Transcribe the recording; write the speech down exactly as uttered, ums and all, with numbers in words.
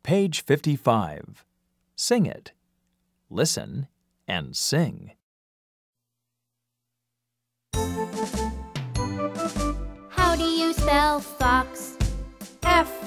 Page fifty-five. Sing it. Listen and sing. How do you spell fox? F